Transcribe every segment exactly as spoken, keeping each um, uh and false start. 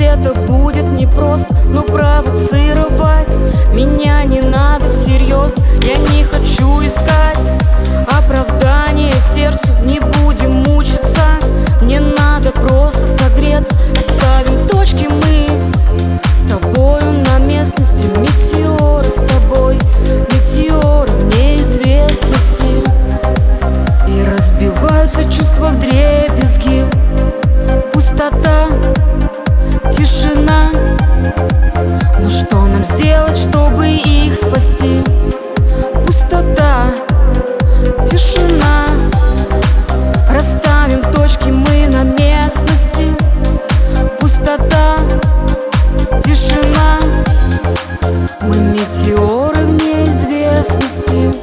это будет непросто, но провоцировать меня не надо серьезно. Я не хочу искать оправдание сердцу, не будем мучиться. Мне надо просто согреться, ставим точки мы с тобою на местности. Метеоры с тобой, метеоры неизвестности. И разбиваются чувства вдребезги. Пустота, тишина. Но что нам сделать, чтобы их спасти? Пустота, тишина. Расставим точки мы на местности. Пустота, тишина. Мы метеоры в неизвестности.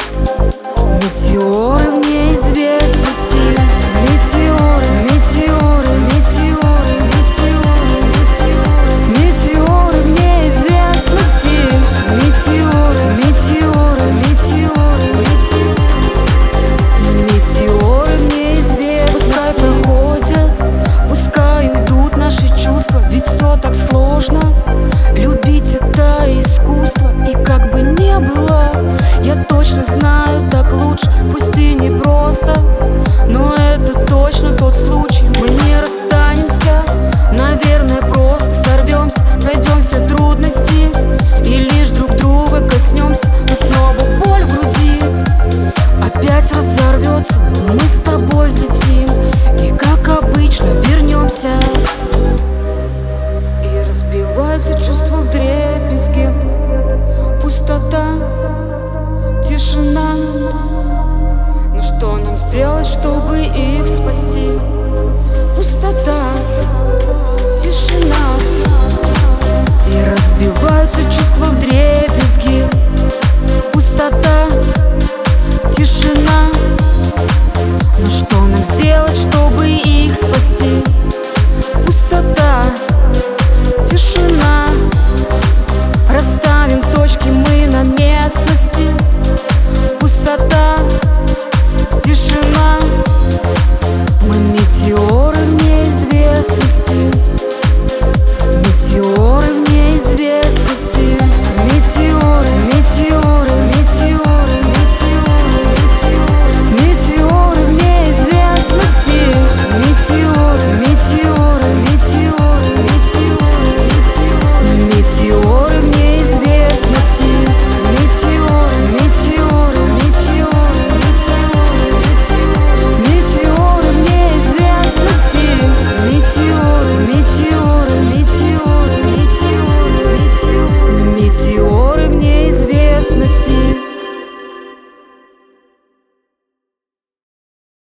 Метеоры в неизвестности. Метеоры, метеоры, метеоры, метеоры, метеоры. Метеоры в неизвестности. Метеоры, метеоры, метеоры, метеоры. Метеоры в неизвестности. Пускай проходят, пускай уйдут наши чувства. Ведь все так сложно. Любить это искусство. И как бы не было, я точно знаю, так лучше. Пусть и не просто, но это точно тот случай. Мы не расстанемся, наверное, просто сорвемся. Пройдем все трудности и лишь друг друга коснемся. Но снова боль в груди опять разорвется. Но мы с тобой взлетим и, как обычно, вернемся. И разбиваются чувства вдребезги. Пустота, тишина. Но что нам сделать, чтобы их спасти? Пустота, тишина. И раз